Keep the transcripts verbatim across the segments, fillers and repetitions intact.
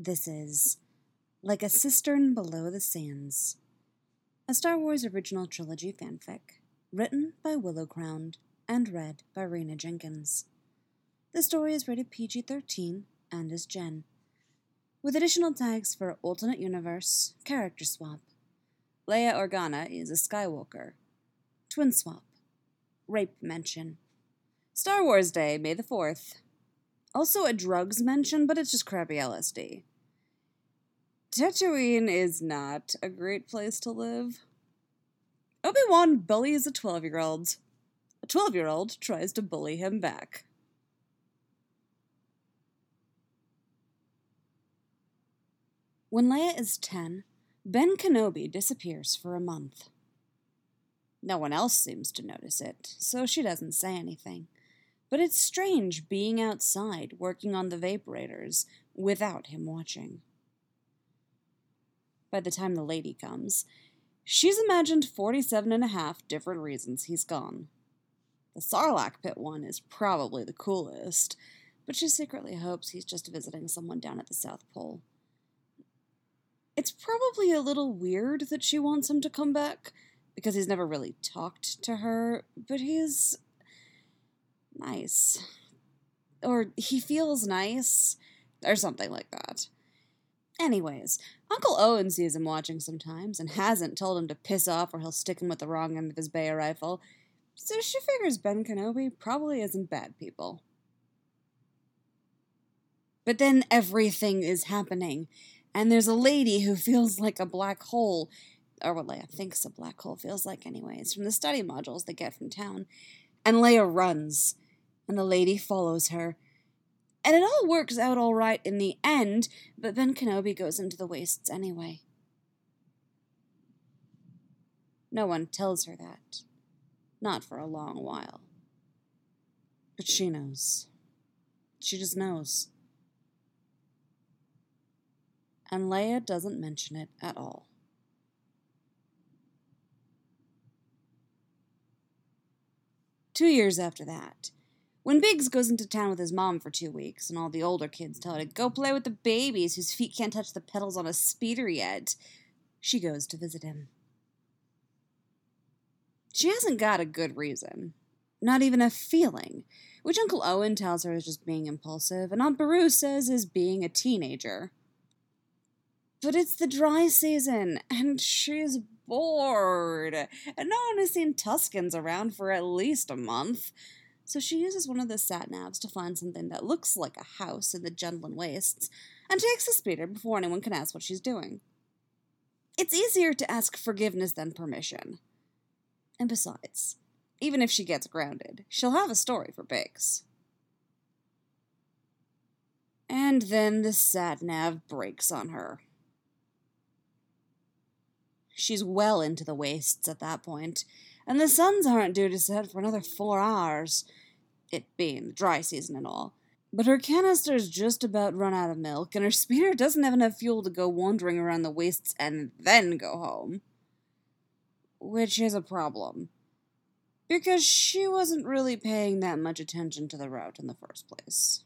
This is Like a Cistern Below the Sands, a Star Wars original trilogy fanfic, written by Willow Crowned and read by Raina Jenkins. The story is rated P G thirteen and is Gen, with additional tags for alternate universe, character swap, Leia Organa is a Skywalker, twin swap, rape mention, Star Wars Day, May the fourth. Also a drugs mention, but it's just crappy L S D. Tatooine is not a great place to live. Obi-Wan bullies a twelve-year-old. A twelve-year-old tries to bully him back. When Leia is ten, Ben Kenobi disappears for a month. No one else seems to notice it, so she doesn't say anything. But it's strange being outside working on the vaporators without him watching. By the time the lady comes, she's imagined forty-seven and a half different reasons he's gone. The Sarlacc pit one is probably the coolest, but she secretly hopes he's just visiting someone down at the South Pole. It's probably a little weird that she wants him to come back, because he's never really talked to her, but he's nice. Or he feels nice, or something like that. Anyways, Uncle Owen sees him watching sometimes and hasn't told him to piss off or he'll stick him with the wrong end of his Bayer rifle, so she figures Ben Kenobi probably isn't bad people. But then everything is happening, and there's a lady who feels like a black hole, or what Leia thinks a black hole feels like anyways, from the study modules they get from town, and Leia runs, and the lady follows her. And it all works out all right in the end, but Ben Kenobi goes into the wastes anyway. No one tells her that. Not for a long while. But she knows. She just knows. And Leia doesn't mention it at all. Two years after that, when Biggs goes into town with his mom for two weeks, and all the older kids tell her to go play with the babies whose feet can't touch the pedals on a speeder yet, she goes to visit him. She hasn't got a good reason. Not even a feeling, which Uncle Owen tells her is just being impulsive, and Aunt Beru says is being a teenager. But it's the dry season, and she's bored, and no one has seen Tuskens around for at least a month. So she uses one of the sat-navs to find something that looks like a house in the Jundland Wastes, and takes the speeder before anyone can ask what she's doing. It's easier to ask forgiveness than permission. And besides, even if she gets grounded, she'll have a story for Biggs. And then the sat-nav breaks on her. She's well into the wastes at that point, and the suns aren't due to set for another four hours, it being the dry season and all. But her canister's just about run out of milk, and her speeder doesn't have enough fuel to go wandering around the wastes and then go home. Which is a problem, because she wasn't really paying that much attention to the route in the first place.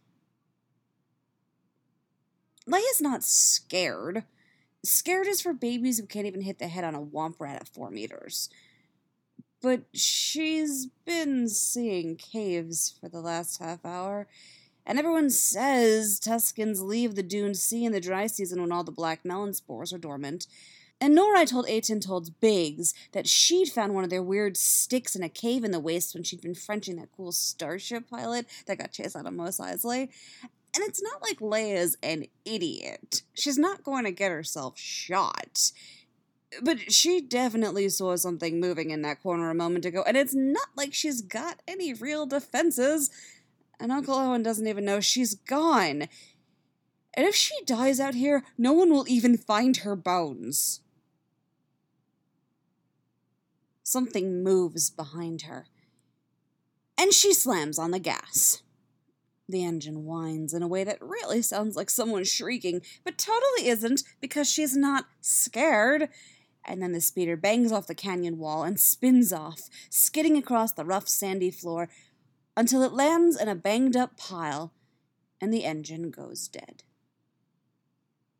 Leia's not scared. Scared is for babies who can't even hit the head on a womp rat at four meters. But she's been seeing caves for the last half hour, and everyone says Tuskens leave the dune sea in the dry season when all the black melon spores are dormant. And Norai told Aten told Biggs that she'd found one of their weird sticks in a cave in the wastes when she'd been Frenching that cool starship pilot that got chased out of Mos Eisley. And it's not like Leia's an idiot. She's not going to get herself shot. But she definitely saw something moving in that corner a moment ago, and it's not like she's got any real defenses. And Uncle Owen doesn't even know she's gone. And if she dies out here, no one will even find her bones. Something moves behind her, and she slams on the gas. The engine whines in a way that really sounds like someone shrieking, but totally isn't, because she's not scared. And then the speeder bangs off the canyon wall and spins off, skidding across the rough sandy floor until it lands in a banged-up pile, and the engine goes dead.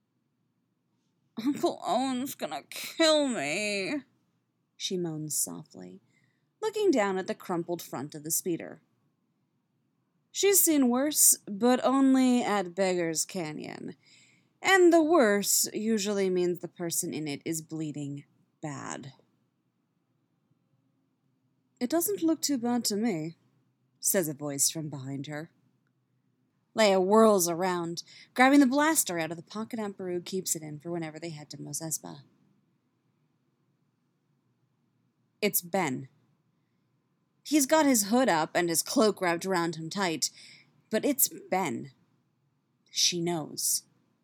Uncle Owen's gonna kill me, she moans softly, looking down at the crumpled front of the speeder. She's seen worse, but only at Beggar's Canyon. And the worse usually means the person in it is bleeding bad. It doesn't look too bad to me, says a voice from behind her. Leia whirls around, grabbing the blaster out of the pocket Aunt Beru keeps it in for whenever they head to Mos Espa. It's Ben. He's got his hood up and his cloak wrapped around him tight, but it's Ben. She knows.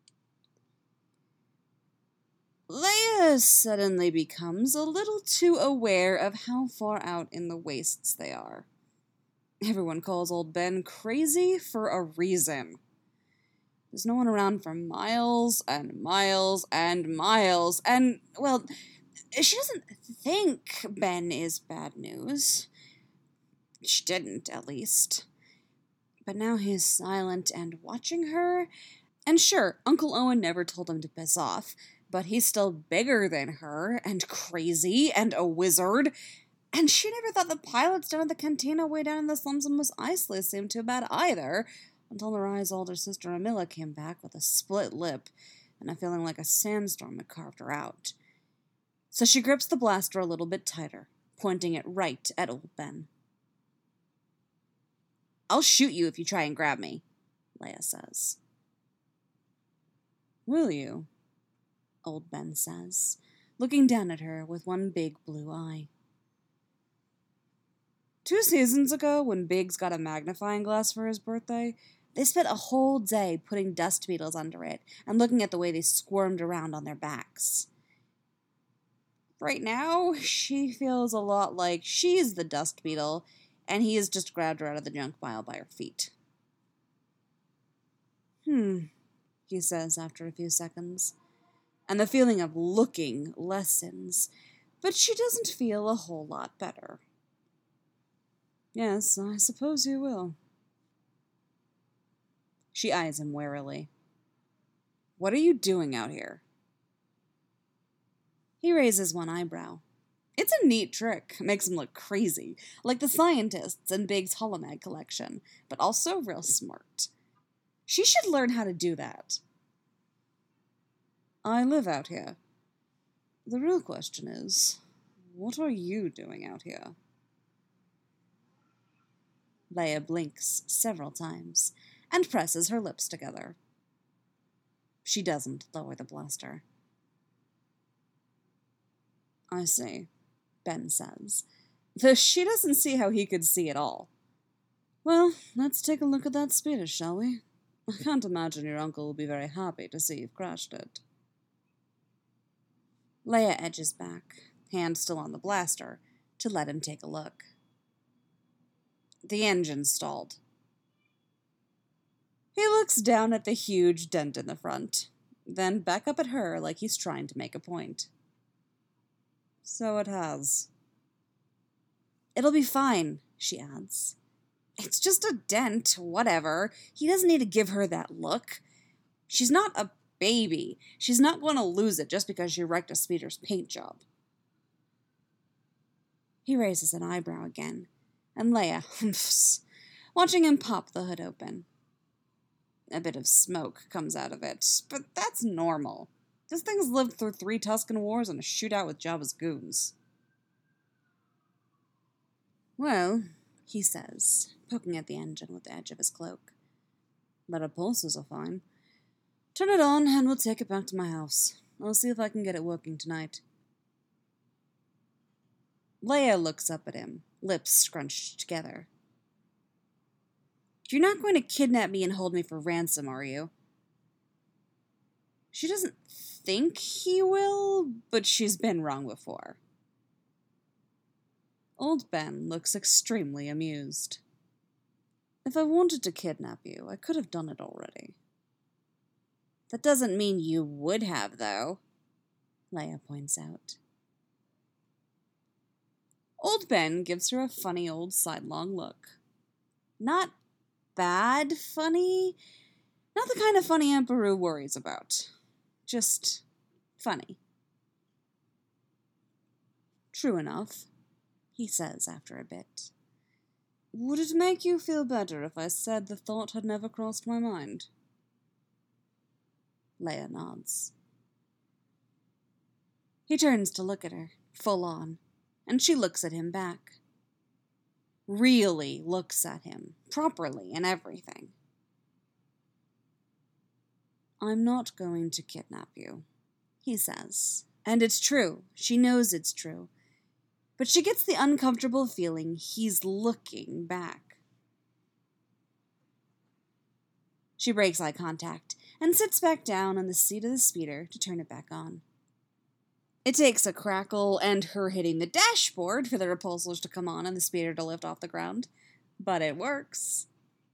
Leia suddenly becomes a little too aware of how far out in the wastes they are. Everyone calls old Ben crazy for a reason. There's no one around for miles and miles and miles, and, well, she doesn't think Ben is bad news. She didn't, at least. But now he's silent and watching her, and sure, Uncle Owen never told him to piss off, but he's still bigger than her, and crazy, and a wizard, and she never thought the pilots down at the cantina way down in the slums of Mos Eisley seemed too bad either, until Narai's older sister Amila came back with a split lip, and a feeling like a sandstorm had carved her out. So she grips the blaster a little bit tighter, pointing it right at old Ben. I'll shoot you if you try and grab me, Leia says. Will you? Old Ben says, looking down at her with one big blue eye. Two seasons ago, when Biggs got a magnifying glass for his birthday, they spent a whole day putting dust beetles under it and looking at the way they squirmed around on their backs. Right now, she feels a lot like she's the dust beetle, and he has just grabbed her out of the junk pile by her feet. Hmm, he says after a few seconds, and the feeling of looking lessens, but she doesn't feel a whole lot better. Yes, I suppose you will. She eyes him warily. What are you doing out here? He raises one eyebrow. It's a neat trick. Makes him look crazy, like the scientists in Big's Holomag collection, but also real smart. She should learn how to do that. I live out here. The real question is, what are you doing out here? Leia blinks several times and presses her lips together. She doesn't lower the blaster. I see, Ben says, though she doesn't see how he could see at all. Well, let's take a look at that speeder, shall we? I can't imagine your uncle will be very happy to see you've crashed it. Leia edges back, hand still on the blaster, to let him take a look. The engine stalled. He looks down at the huge dent in the front, then back up at her like he's trying to make a point. So it has. It'll be fine, she adds. It's just a dent, whatever. He doesn't need to give her that look. She's not a baby. She's not going to lose it just because she wrecked a speeder's paint job. He raises an eyebrow again, and Leia humphs, watching him pop the hood open. A bit of smoke comes out of it, but that's normal. This thing's lived through three Tusken Wars and a shootout with Jabba's goons. Well, he says, poking at the engine with the edge of his cloak. But our pulses are fine. Turn it on and we'll take it back to my house. I'll see if I can get it working tonight. Leia looks up at him, lips scrunched together. You're not going to kidnap me and hold me for ransom, are you? She doesn't think he will, but she's been wrong before. Old Ben looks extremely amused. If I wanted to kidnap you, I could have done it already. That doesn't mean you would have, though, Leia points out. Old Ben gives her a funny old sidelong look. Not bad funny, not the kind of funny Aunt Beru worries about. Just funny. True enough, he says after a bit. Would it make you feel better if I said the thought had never crossed my mind? Leia nods. He turns to look at her, full on, and she looks at him back. Really looks at him, properly and everything. I'm not going to kidnap you, he says. And it's true. She knows it's true. But she gets the uncomfortable feeling he's looking back. She breaks eye contact and sits back down on the seat of the speeder to turn it back on. It takes a crackle and her hitting the dashboard for the repulsors to come on and the speeder to lift off the ground, but it works.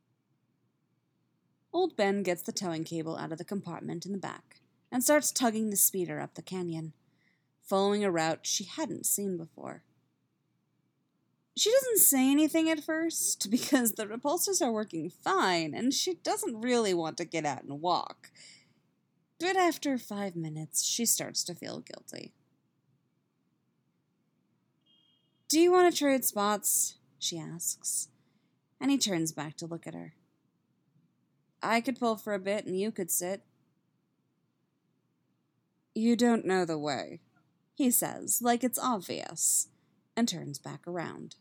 Old Ben gets the towing cable out of the compartment in the back and starts tugging the speeder up the canyon, following a route she hadn't seen before. She doesn't say anything at first because the repulsors are working fine and she doesn't really want to get out and walk. But after five minutes, she starts to feel guilty. Do you want to trade spots? She asks, and he turns back to look at her. I could pull for a bit and you could sit. You don't know the way, he says, like it's obvious, and turns back around.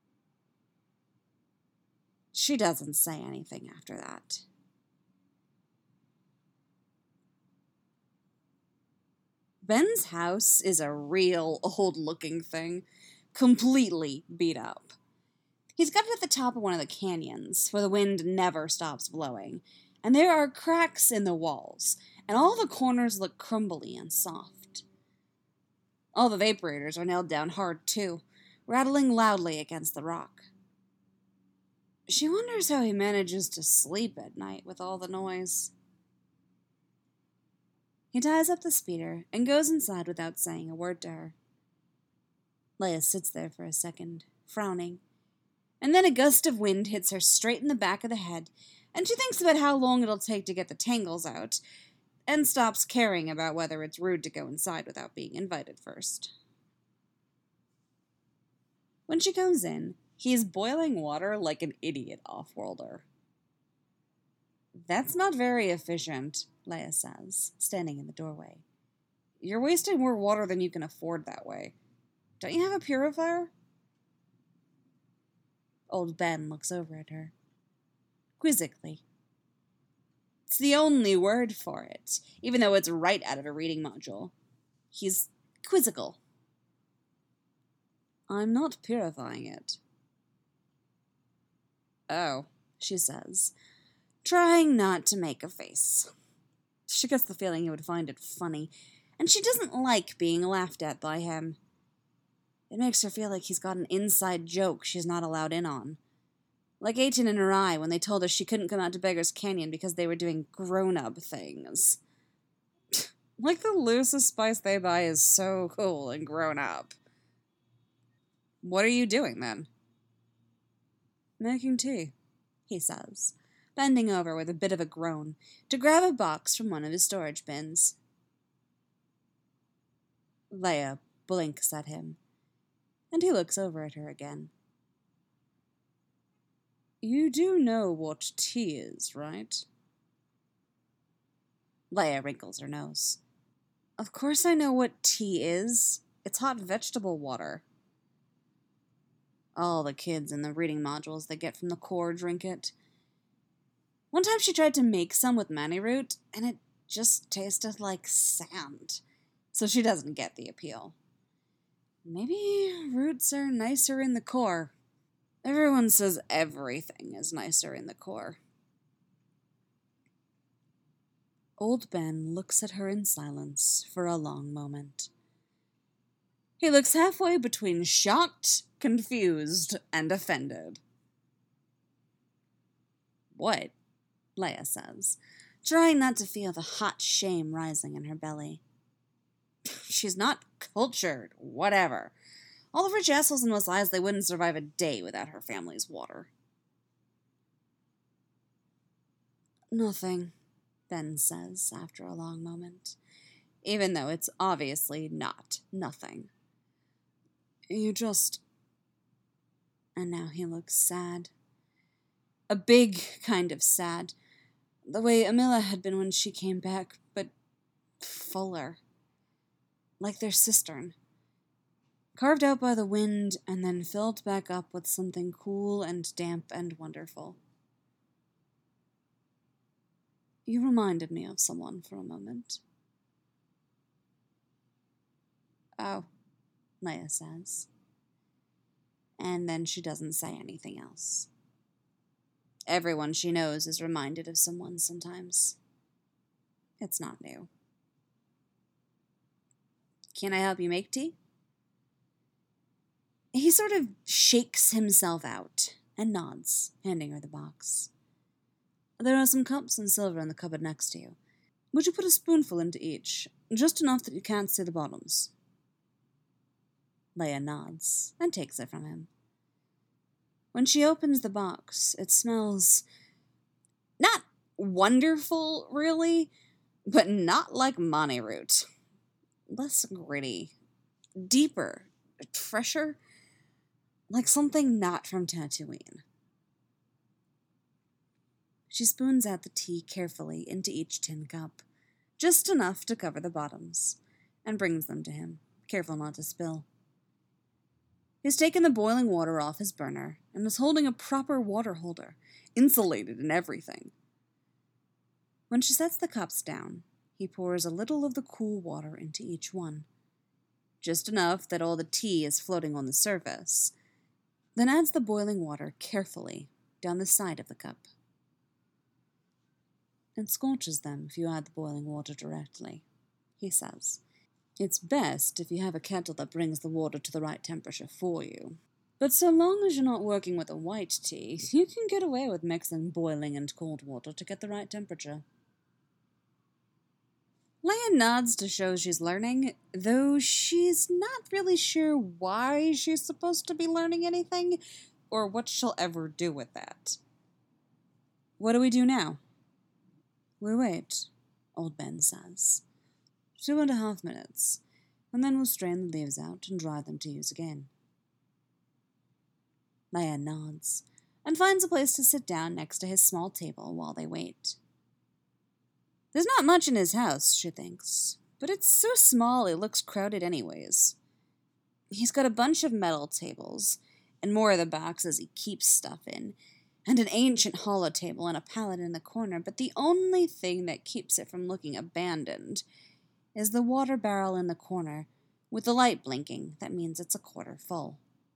She doesn't say anything after that. Ben's house is a real old-looking thing, completely beat up. He's got it at the top of one of the canyons, where the wind never stops blowing, and there are cracks in the walls, and all the corners look crumbly and soft. All the vaporators are nailed down hard, too, rattling loudly against the rock. She wonders how he manages to sleep at night with all the noise. He ties up the speeder and goes inside without saying a word to her. Leia sits there for a second, frowning, and then a gust of wind hits her straight in the back of the head, and she thinks about how long it'll take to get the tangles out, and stops caring about whether it's rude to go inside without being invited first. When she goes in, he is boiling water like an idiot off-worlder. That's not very efficient, Leia says, standing in the doorway. You're wasting more water than you can afford that way. Don't you have a purifier? Old Ben looks over at her, quizzically. It's the only word for it, even though it's right out of a reading module. He's quizzical. I'm not purifying it. Oh, she says, trying not to make a face. She gets the feeling he would find it funny, and she doesn't like being laughed at by him. It makes her feel like he's got an inside joke she's not allowed in on. Like Aten and Arai when they told us she couldn't come out to Beggar's Canyon because they were doing grown-up things. Like the loosest spice they buy is so cool and grown-up. What are you doing, then? Making tea, he says, bending over with a bit of a groan to grab a box from one of his storage bins. Leia blinks at him, and he looks over at her again. You do know what tea is, right? Leia wrinkles her nose. Of course I know what tea is. It's hot vegetable water. All the kids in the reading modules they get from the Corps drink it. One time she tried to make some with mani root, and it just tasted like sand. So she doesn't get the appeal. Maybe roots are nicer in the Corps. Everyone says everything is nicer in the Corps. Old Ben looks at her in silence for a long moment. He looks halfway between shocked, confused, and offended. What? Leia says, trying not to feel the hot shame rising in her belly. She's not cultured, whatever. All the rich assholes in Mos Eisley they wouldn't survive a day without her family's water. Nothing, Ben says after a long moment. even though it's obviously not nothing. You just... And now he looks sad. A big kind of sad. The way Amila had been when she came back, but fuller. Like their cistern. Carved out by the wind and then filled back up with something cool and damp and wonderful. You reminded me of someone for a moment. Oh, Leia says. And then she doesn't say anything else. Everyone she knows is reminded of someone sometimes. It's not new. Can I help you make tea? He sort of shakes himself out and nods, handing her the box. There are some cups and silver in the cupboard next to you. Would you put a spoonful into each, just enough that you can't see the bottoms? Leia nods and takes it from him. When she opens the box, it smells not wonderful, really, but not like Mani root. Less gritty, deeper, fresher, like something not from Tatooine. She spoons out the tea carefully into each tin cup, just enough to cover the bottoms, and brings them to him, careful not to spill. He's taken the boiling water off his burner and is holding a proper water holder, insulated and everything. When she sets the cups down, he pours a little of the cool water into each one, just enough that all the tea is floating on the surface, then adds the boiling water carefully down the side of the cup. It scorches them if you add the boiling water directly, he says. It's best if you have a kettle that brings the water to the right temperature for you. But so long as you're not working with a white tea, you can get away with mixing boiling and cold water to get the right temperature. Leia nods to show she's learning, though she's not really sure why she's supposed to be learning anything, or what she'll ever do with that. What do we do now? We wait, Old Ben says. Two and a half minutes, and then we'll strain the leaves out and dry them to use again. Leia nods, and finds a place to sit down next to his small table while they wait. There's not much in his house, she thinks, but it's so small it looks crowded anyways. He's got a bunch of metal tables, and more of the boxes he keeps stuff in, and an ancient hollow table and a pallet in the corner, but the only thing that keeps it from looking abandoned is the water barrel in the corner, with the light blinking. That means it's a quarter full.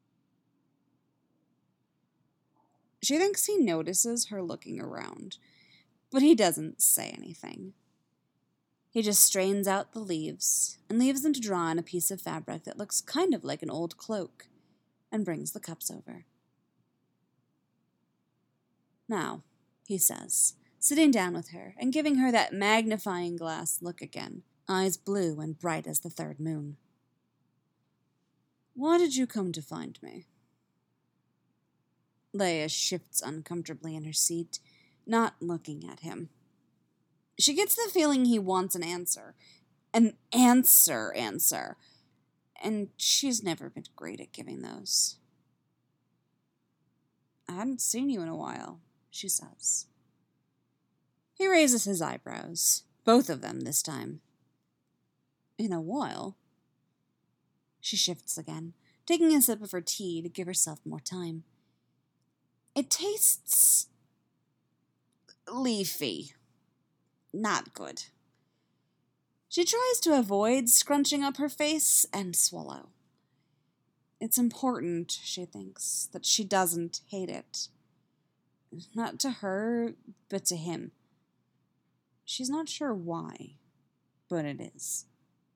She thinks he notices her looking around, but he doesn't say anything. He just strains out the leaves and leaves them to dry on a piece of fabric that looks kind of like an old cloak, and brings the cups over. Now, he says, sitting down with her and giving her that magnifying glass look again, eyes blue and bright as the third moon. Why did you come to find me? Leia shifts uncomfortably in her seat, not looking at him. She gets the feeling he wants an answer. An answer answer. And she's never been great at giving those. I hadn't seen you in a while, she says. He raises his eyebrows, both of them this time. In a while? She shifts again, taking a sip of her tea to give herself more time. It tastes leafy. Not good. She tries to avoid scrunching up her face and swallow. It's important, she thinks, that she doesn't hate it. Not to her, but to him. She's not sure why, but it is.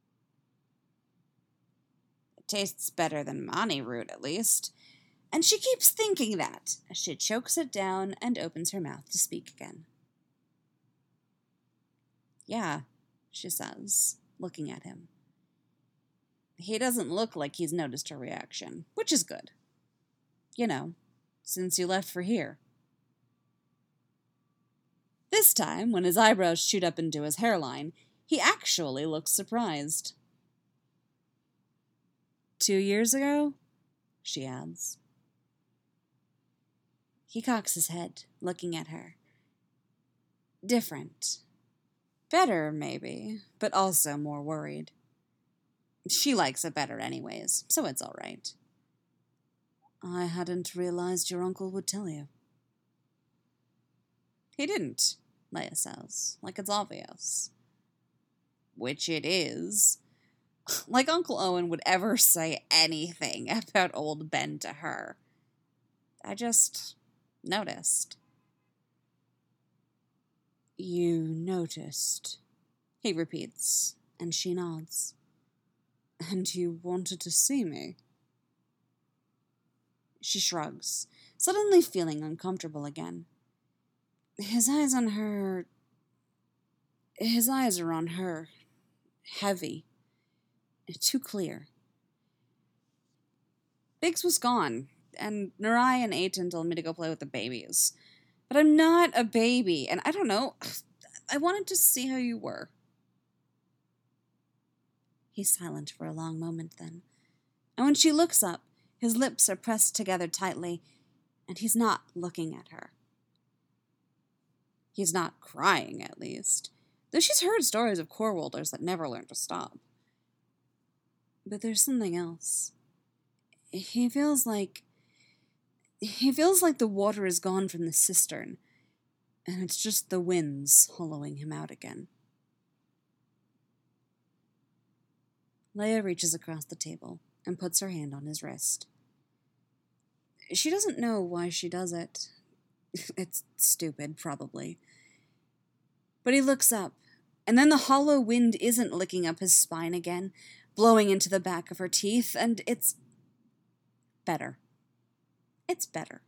It tastes better than Mani root, at least. And she keeps thinking that, as she chokes it down and opens her mouth to speak again. Yeah, she says, looking at him. He doesn't look like he's noticed her reaction, which is good. You know, since you left for here. This time, when his eyebrows shoot up into his hairline, He actually looks surprised. Two years ago? She adds. He cocks his head, looking at her. Different. Better, maybe, but also more worried. She likes it better anyways, so it's all right. I hadn't realized your uncle would tell you. He didn't, Leia says, like it's obvious. Which it is. Like Uncle Owen would ever say anything about old Ben to her. I just noticed. You noticed, he repeats, and she nods. And you wanted to see me? She shrugs, suddenly feeling uncomfortable again. His eyes on her... His eyes are on her. Heavy. Too clear. Biggs was gone, and Narai and Aiton told me to go play with the babies. But I'm not a baby, and I don't know. I wanted to see how you were. He's silent for a long moment then. And when she looks up, his lips are pressed together tightly, and he's not looking at her. He's not crying, at least, though she's heard stories of Corwolders that never learn to stop. But there's something else. He feels like... He feels like the water is gone from the cistern, and it's just the winds hollowing him out again. Leia reaches across the table and puts her hand on his wrist. She doesn't know why she does it. It's stupid, probably. But he looks up, and then the hollow wind isn't licking up his spine again, blowing into the back of her teeth, and it's better. It's better.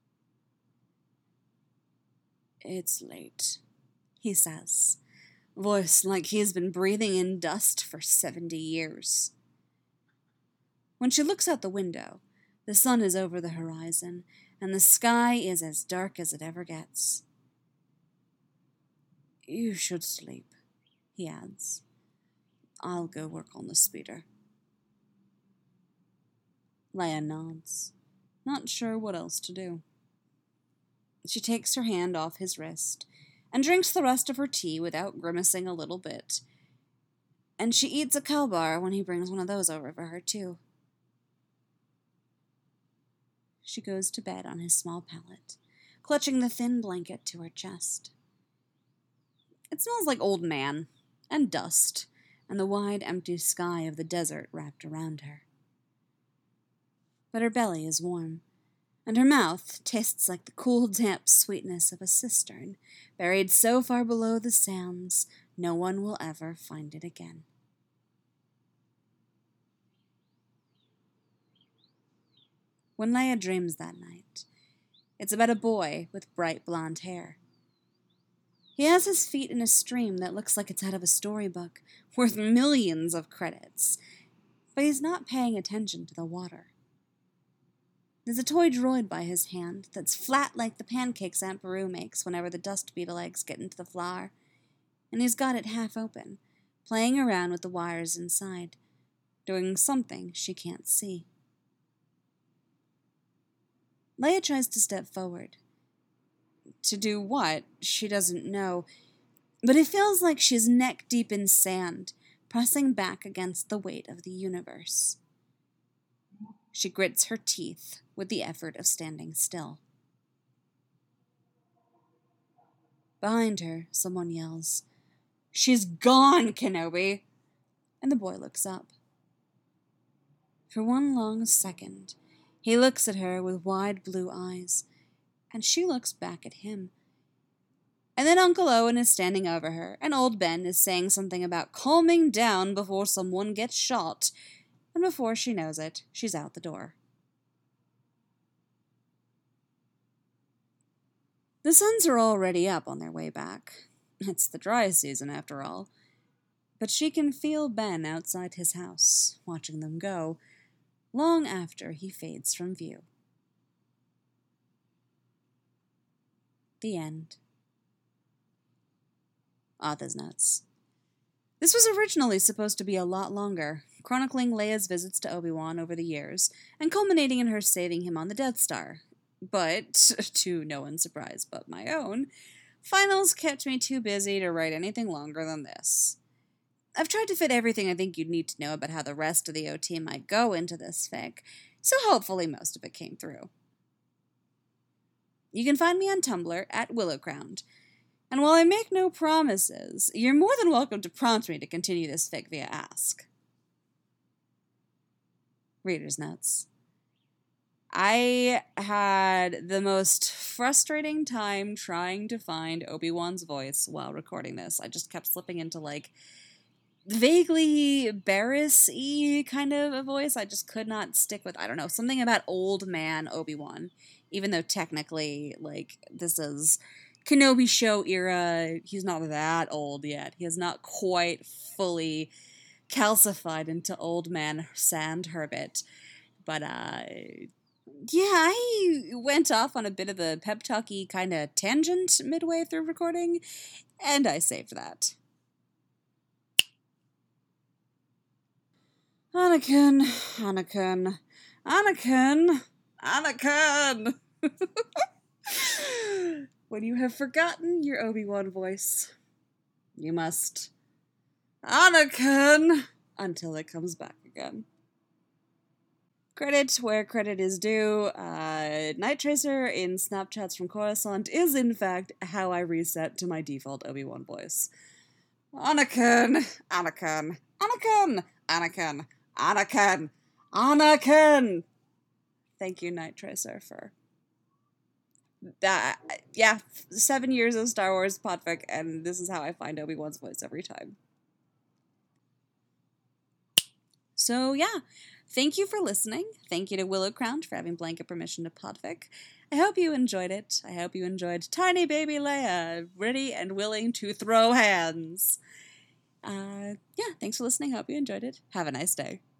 It's late, he says, voice like he has been breathing in dust for seventy years. When she looks out the window, the sun is over the horizon, and the sky is as dark as it ever gets. You should sleep, he adds. I'll go work on the speeder. Leia nods, not sure what else to do. She takes her hand off his wrist and drinks the rest of her tea without grimacing a little bit. And she eats a Kalbar when he brings one of those over for her, too. She goes to bed on his small pallet, clutching the thin blanket to her chest. It smells like old man and dust and the wide, empty sky of the desert wrapped around her. But her belly is warm, and her mouth tastes like the cool, damp sweetness of a cistern, buried so far below the sands, no one will ever find it again. When Leia dreams that night, it's about a boy with bright blonde hair. He has his feet in a stream that looks like it's out of a storybook, worth millions of credits, but he's not paying attention to the water. There's a toy droid by his hand that's flat like the pancakes Aunt Beru makes whenever the dust beetle eggs get into the flour, and he's got it half open, playing around with the wires inside, doing something she can't see. Leia tries to step forward. To do what, she doesn't know, but it feels like she's neck-deep in sand, pressing back against the weight of the universe. She grits her teeth with the effort of standing still. Behind her, someone yells, "She's gone, Kenobi!" And the boy looks up. For one long second, he looks at her with wide blue eyes, and she looks back at him. And then Uncle Owen is standing over her, and old Ben is saying something about calming down before someone gets shot, and before she knows it, she's out the door. The suns are already up on their way back. It's the dry season, after all. But she can feel Ben outside his house, watching them go, long after he fades from view. The end. Author's notes. This This was originally supposed to be a lot longer, chronicling Leia's visits to Obi-Wan over the years, and culminating in her saving him on the Death Star. But, to no one's surprise but my own, finals kept me too busy to write anything longer than this. I've tried to fit everything I think you'd need to know about how the rest of the O T might go into this fic, so hopefully most of it came through. You can find me on Tumblr at Willowcrowned, and while I make no promises, you're more than welcome to prompt me to continue this fic via Ask. Reader's notes. I had the most frustrating time trying to find Obi-Wan's voice while recording this. I just kept slipping into, like, vaguely Barriss-y kind of a voice. I just could not stick with, I don't know, something about old man Obi-Wan. Even though technically, like, this is Kenobi show era, he's not that old yet. He has not quite fully calcified into old man Sand Herbert. But, uh... yeah, I went off on a bit of a pep talky kind of tangent midway through recording, and I saved that. Anakin, Anakin, Anakin, Anakin! When you have forgotten your Obi-Wan voice, you must Anakin until it comes back again. Credit where credit is due. Uh, Night Tracer in Snapchats from Coruscant is, in fact, how I reset to my default Obi-Wan voice. Anakin! Anakin! Anakin! Anakin! Anakin! Anakin! Thank you, Night Tracer, for that. Yeah, seven years of Star Wars podfic, and this is how I find Obi-Wan's voice every time. So, yeah. Thank you for listening. Thank you to Willowcrowned for having blanket permission to podfic. I hope you enjoyed it. I hope you enjoyed tiny baby Leia, ready and willing to throw hands. Uh, yeah, thanks for listening. Hope you enjoyed it. Have a nice day.